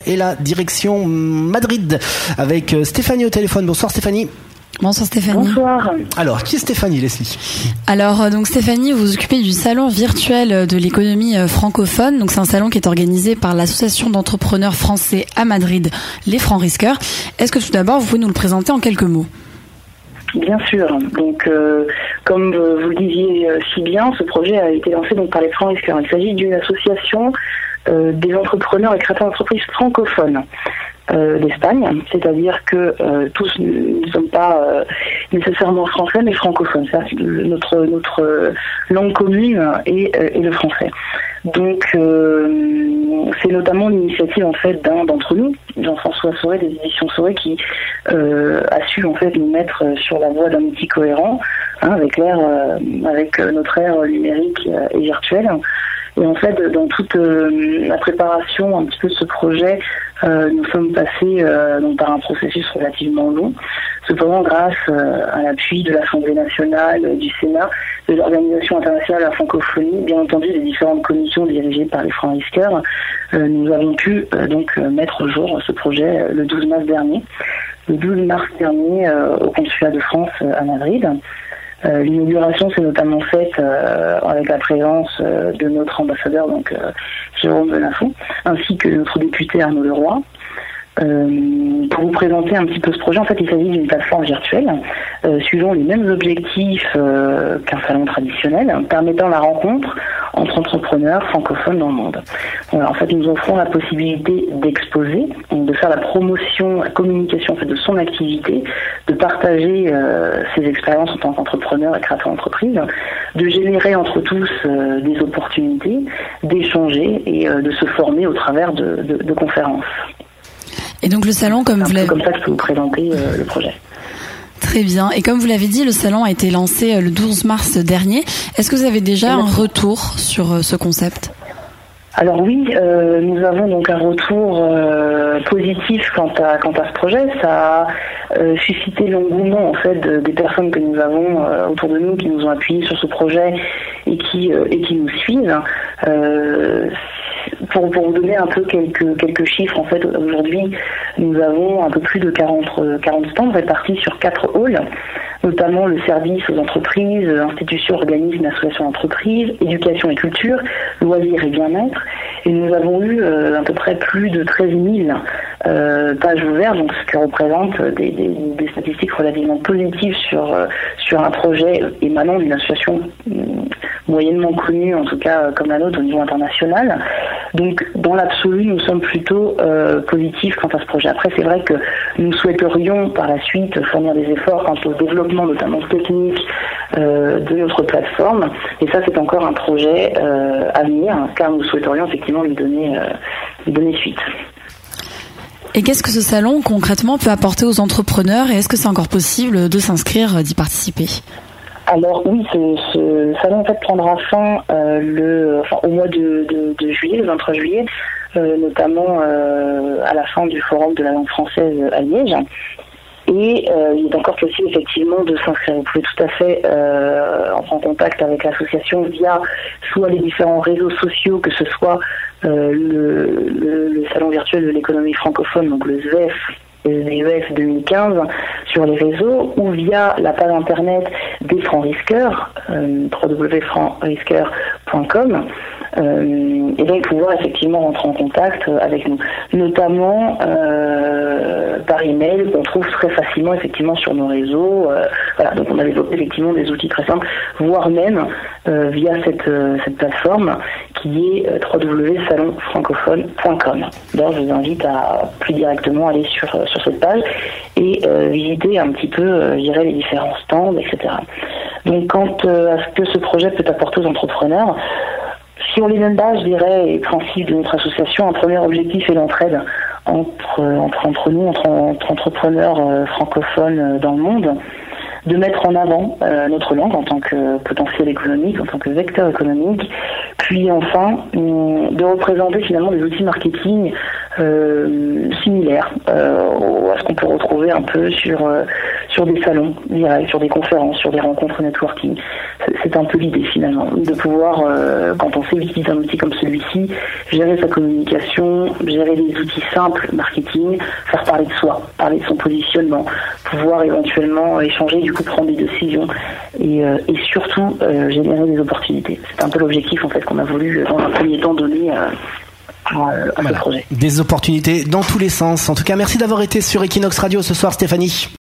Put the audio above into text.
et la direction Madrid avec Stéphanie au téléphone. Bonsoir Stéphanie. Bonsoir Stéphanie. Bonsoir. Alors, qui est Stéphanie, Leslie ? Alors, donc Stéphanie, vous vous occupez du salon virtuel de l'économie francophone. Donc, c'est un salon qui est organisé par l'association d'entrepreneurs français à Madrid, les Francs Risqueurs. Est-ce que tout d'abord, vous pouvez nous le présenter en quelques mots ? Bien sûr. Donc, comme vous le disiez si bien, ce projet a été lancé donc par les Francs Risqueurs. Il s'agit d'une association des entrepreneurs et créateurs d'entreprises francophones d'Espagne, c'est-à-dire que tous ne sommes pas nécessairement français, mais francophones. Notre langue commune est le français. Donc, c'est notamment l'initiative en fait d'un d'entre nous, Jean-François Sauret des éditions Sauret, qui a su en fait nous mettre sur la voie d'un outil cohérent, avec notre ère numérique et virtuelle. Et en fait, dans toute la préparation un petit peu de ce projet, nous sommes passés donc par un processus relativement long. Cependant, grâce à l'appui de l'Assemblée nationale, du Sénat, de l'Organisation internationale de la francophonie, bien entendu des différentes commissions dirigées par les Francs Risqueurs, nous avons pu donc mettre au jour ce projet le 12 mars dernier. Le 12 mars dernier, au Consulat de France à Madrid. L'inauguration s'est notamment faite avec la présence de notre ambassadeur, donc Jérôme Benafont, ainsi que notre député Arnaud Leroy. Pour vous présenter un petit peu ce projet, en fait, il s'agit d'une plateforme virtuelle suivant les mêmes objectifs qu'un salon traditionnel, permettant la rencontre entre entrepreneurs francophones dans le monde. Voilà, en fait, nous offrons la possibilité d'exposer, de faire la promotion, la communication en fait, de son activité, de partager ses expériences en tant qu'entrepreneur et créateur d'entreprise, de générer entre tous des opportunités, d'échanger et de se former au travers de conférences. Et donc le salon, comme vous l'avez... comme ça que je peux vous présenter le projet. Très bien. Et comme vous l'avez dit, le salon a été lancé le 12 mars dernier. Est-ce que vous avez déjà un retour sur ce concept ? Alors oui, nous avons donc un retour positif quant à ce projet. Ça a suscité l'engouement en fait des personnes que nous avons autour de nous, qui nous ont appuyés sur ce projet et qui nous suivent. Pour vous donner un peu quelques chiffres, en fait, aujourd'hui, nous avons un peu plus de 40 stands répartis sur 4 halls, notamment le service aux entreprises, institutions, organismes, associations d'entreprises, éducation et culture, loisirs et bien-être. Et nous avons eu à peu près plus de 13 000 pages ouvertes, donc ce qui représente des statistiques relativement positives sur un projet émanant d'une association moyennement connue, en tout cas comme la nôtre au niveau international. Donc dans l'absolu, nous sommes plutôt positifs quant à ce projet. Après, c'est vrai que nous souhaiterions par la suite fournir des efforts quant au développement notamment technique de notre plateforme. Et ça, c'est encore un projet à venir, car nous souhaiterions effectivement lui donner suite. Et qu'est-ce que ce salon concrètement peut apporter aux entrepreneurs, et est-ce que c'est encore possible de s'inscrire, d'y participer ? Alors oui, ce salon en fait prendra fin au mois de juillet, le 23 juillet, notamment à la fin du forum de la langue française à Liège. Et il est encore possible effectivement de s'inscrire. Vous pouvez tout à fait entrer en contact avec l'association via soit les différents réseaux sociaux, que ce soit le salon virtuel de l'économie francophone, donc le SVEF, SVEF 2015 sur les réseaux, ou via la page internet des Francs Risqueurs, www.francsrisqueurs.com, et donc pouvoir effectivement rentrer en contact avec nous, notamment par email qu'on trouve très facilement effectivement sur nos réseaux. Voilà, donc on a développé effectivement des outils très simples, voire même via cette plateforme qui est www.salonfrancophone.com. D'ailleurs, je vous invite à plus directement aller sur cette page et visiter un petit peu, je dirais, les différents stands, etc. Donc, quant à ce que ce projet peut apporter aux entrepreneurs, sur les mêmes bases, je dirais, et principes de notre association, un premier objectif est l'entraide entre nous, entre entrepreneurs francophones dans le monde, de mettre en avant notre langue en tant que potentiel économique, en tant que vecteur économique, puis enfin de représenter finalement des outils marketing similaires à ce qu'on peut retrouver un peu sur des salons directs, sur des conférences, sur des rencontres networking. C'est un peu l'idée finalement, de pouvoir, quand on sait utiliser un outil comme celui-ci, gérer sa communication, gérer des outils simples, marketing, faire parler de soi, parler de son positionnement, pouvoir éventuellement échanger, du coup prendre des décisions et surtout générer des opportunités. C'est un peu l'objectif en fait qu'on a voulu dans un premier temps donner à ce projet. Des opportunités dans tous les sens. En tout cas, merci d'avoir été sur Equinox Radio ce soir, Stéphanie.